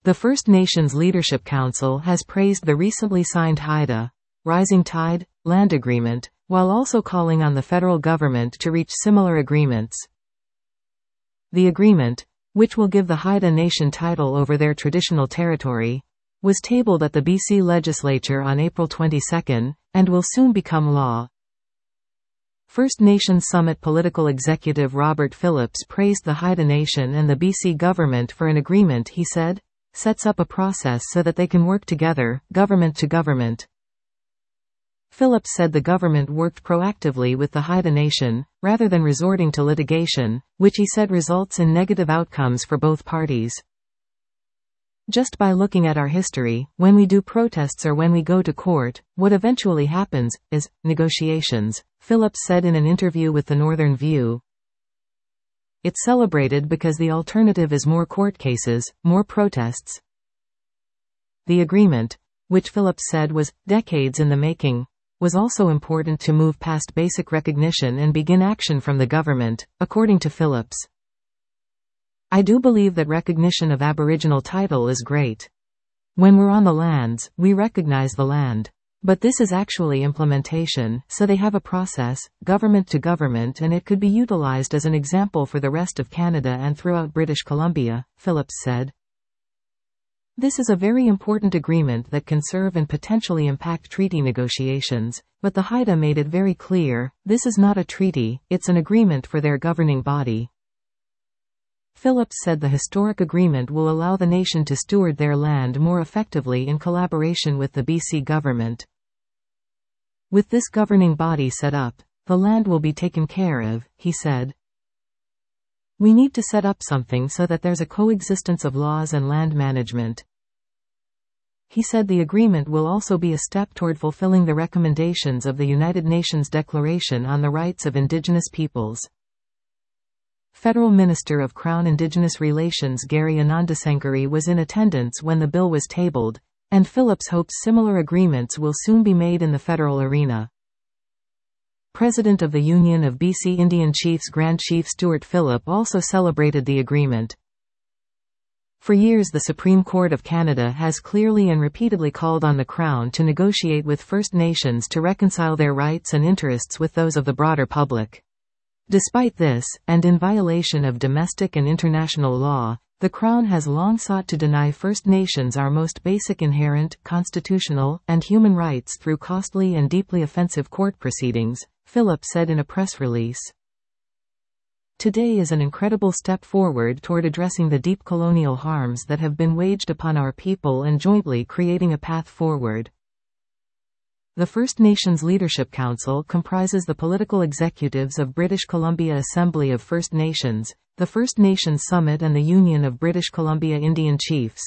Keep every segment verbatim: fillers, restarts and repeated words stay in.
The First Nations Leadership Council has praised the recently signed Haida Rising Tide land agreement, while also calling on the federal government to reach similar agreements. The agreement, which will give the Haida Nation title over their traditional territory, was tabled at the B C legislature on April twenty-second, and will soon become law. First Nations Summit Political Executive Robert Phillips praised the Haida Nation and the B C government for an agreement he said sets up a process so that they can work together, government to government. Phillips said the government worked proactively with the Haida Nation, rather than resorting to litigation, which he said results in negative outcomes for both parties. Just by looking at our history, when we do protests or when we go to court, what eventually happens is negotiations, Phillips said in an interview with the Northern View. It's celebrated because the alternative is more court cases, more protests. The agreement, which Phillips said was decades in the making, was also important to move past basic recognition and begin action from the government, according to Phillips. I do believe that recognition of Aboriginal title is great. When we're on the lands, we recognize the land. But this is actually implementation, so they have a process, government to government, and it could be utilized as an example for the rest of Canada and throughout British Columbia, Phillips said. This is a very important agreement that can serve and potentially impact treaty negotiations, but the Haida made it very clear, this is not a treaty, it's an agreement for their governing body. Phillips said the historic agreement will allow the nation to steward their land more effectively in collaboration with the B C government. With this governing body set up, the land will be taken care of, he said. We need to set up something so that there's a coexistence of laws and land management. He said the agreement will also be a step toward fulfilling the recommendations of the United Nations Declaration on the Rights of Indigenous Peoples. Federal Minister of Crown Indigenous Relations Gary Anandasankari was in attendance when the bill was tabled, and Phillips hopes similar agreements will soon be made in the federal arena. President of the Union of B C Indian Chiefs Grand Chief Stuart Phillip also celebrated the agreement. For years the Supreme Court of Canada has clearly and repeatedly called on the Crown to negotiate with First Nations to reconcile their rights and interests with those of the broader public. Despite this, and in violation of domestic and international law, the Crown has long sought to deny First Nations our most basic inherent, constitutional, and human rights through costly and deeply offensive court proceedings, Phillips said in a press release. Today is an incredible step forward toward addressing the deep colonial harms that have been waged upon our people and jointly creating a path forward. The First Nations Leadership Council comprises the political executives of British Columbia Assembly of First Nations, the First Nations Summit and the Union of British Columbia Indian Chiefs.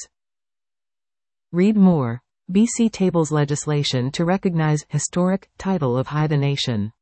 Read more. B C tables legislation to recognize historic title of Haida Nation.